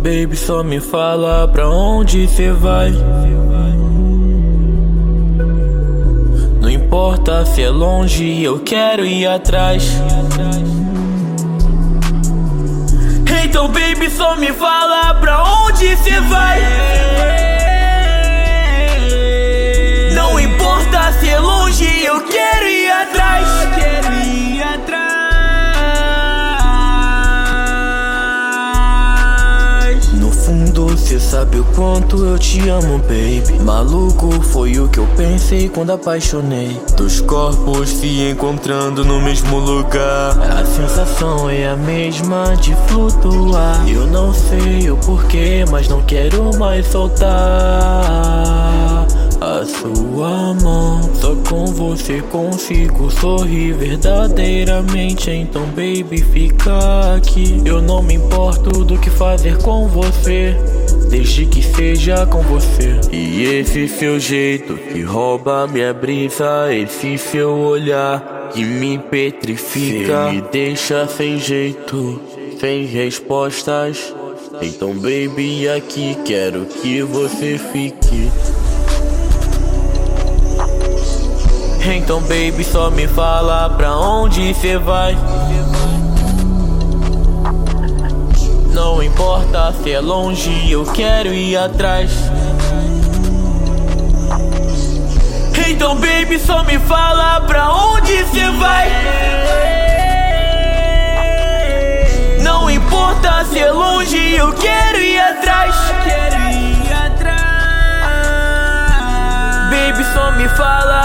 baby, só me fala pra onde cê vai. Não importa se é longe, eu quero ir atrás. Então baby, só me fala pra onde cê vai. Não importa se é longe, eu quero ir atrás. No fundo cê sabe o quanto eu te amo, baby. Maluco, foi o que eu pensei quando apaixonei. Dos corpos se encontrando no mesmo lugar. A sensação é a mesma de flutuar. Eu não sei o porquê, mas não quero mais soltar a sua mão. Só com você consigo sorrir verdadeiramente. Então baby, fica aqui. Eu não me importo do que fazer com você, desde que seja com você. E esse seu jeito que rouba minha brisa, esse seu olhar que me petrifica, me deixa sem jeito, sem respostas. Então baby, aqui quero que você fique. Então baby, só me fala pra onde cê vai. Não importa se é longe, eu quero ir atrás. Então baby, só me fala pra onde cê vai. Não importa se é longe, eu quero ir atrás. Baby, só me fala